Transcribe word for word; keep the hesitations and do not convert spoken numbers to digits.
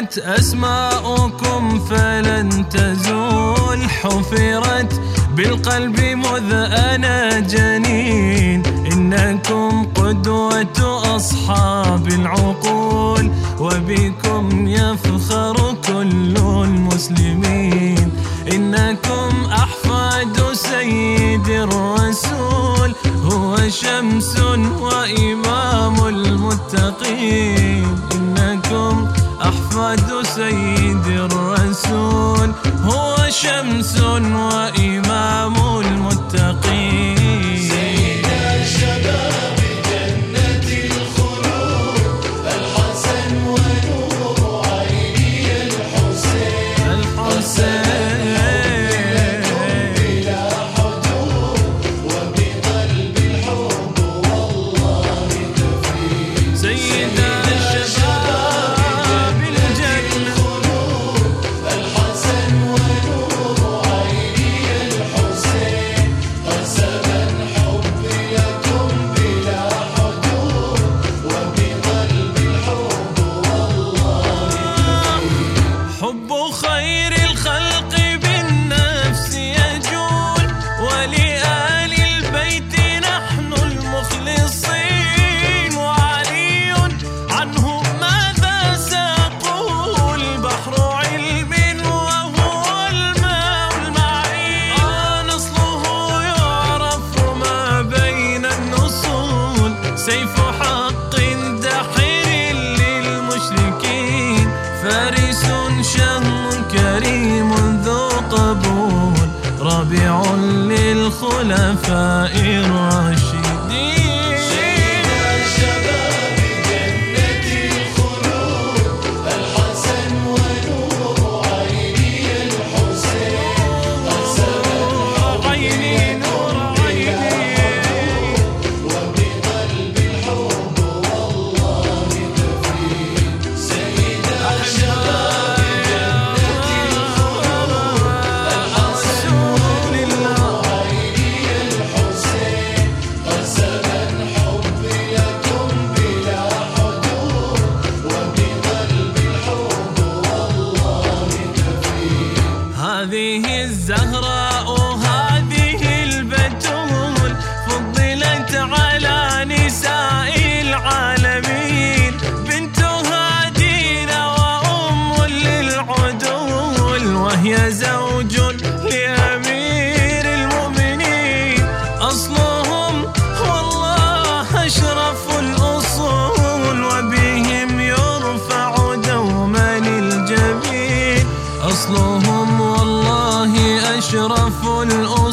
ذكرت أسماؤكم فلن تزول، حفرت بالقلب مذ أنا جنين. إنكم قدوة أصحاب العقول، وبكم يفخر كل المسلمين. إنكم أحفاد سيد الرسول، هو شمس وإمام المتقين. إنكم أحفاد سيد الرسول، هو شمس وإمام المتقين. سيد الشباب جنة الخلود، الحسن ونور عيني الحسين. الحسين بلا حدود، وبقلب الحب والله تفيد. سيد الشباب الجنة الخلود، الحسن ونور عيني الحسين. قسما حبي لكم بلا حدود، وبقلب الحب والله تفيد. حب خير الخلق بالنفس يجول، ولآل البيت نحن المخلصين. وعلي عنه ماذا سأقول، بحر علم وهو الماء المعين. آه نصله يعرف ما بين النصول، سيف حق دحر للمشركين. فارس شهم كريم ذو قبول، رابع للخلفاء الراشدين. سيد الشباب جنة الخلود، الحسن ونور عيني الحسين. قسما عيني نور عيني، وبقلب الحب والله تفيد. سيد الشباب جنة الخلود، الحسن رسول الله. عيني الحسين. قسما حبي لكم بلا حدود، وبقلب الحب والله تفيد. هذه الزهراء هذه البتول، فضلت على نساء العالمين. بنتها دينا وأم للعدول، وهي زوج لأمير المؤمنين. أصلهم والله أشرف الأصول، وبهم يرفع دوما الجبين. أصلهم والله أشرف الأصول،